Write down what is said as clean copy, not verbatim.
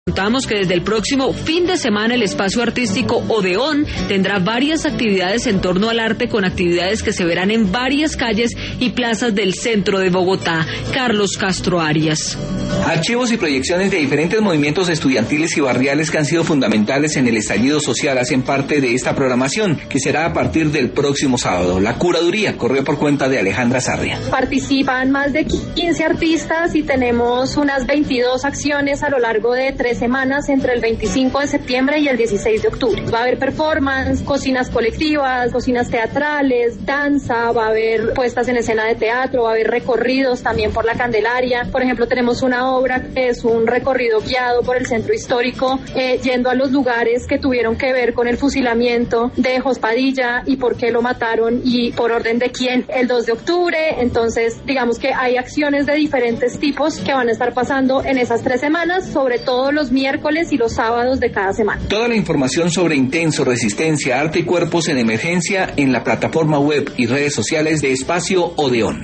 Contamos que desde el próximo fin de semana el espacio artístico Odeón tendrá varias actividades en torno al arte, con actividades que se verán en varias calles y plazas del centro de Bogotá. Carlos Castro Arias. Archivos y proyecciones de diferentes movimientos estudiantiles y barriales que han sido fundamentales en el estallido social hacen parte de esta programación, que será a partir del próximo sábado. La curaduría corrió por cuenta de Alejandra Sarria. Participan más de 15 artistas y tenemos unas 22 acciones a lo largo de 3 semanas entre el 25 de septiembre y el 16 de octubre. Va a haber performance, cocinas colectivas, cocinas teatrales, danza, va a haber puestas en escena de teatro, va a haber recorridos también por la Candelaria. Por ejemplo, tenemos una obra que es un recorrido guiado por el centro histórico, yendo a los lugares que tuvieron que ver con el fusilamiento de Jospadilla y por qué lo mataron y por orden de quién, el 2 de octubre. Entonces, digamos que hay acciones de diferentes tipos que van a estar pasando en esas 3 semanas, sobre todo los miércoles y los sábados de cada semana. Toda la información sobre Intenso, Resistencia, Arte y Cuerpos en Emergencia en la plataforma web y redes sociales de Espacio Odeón.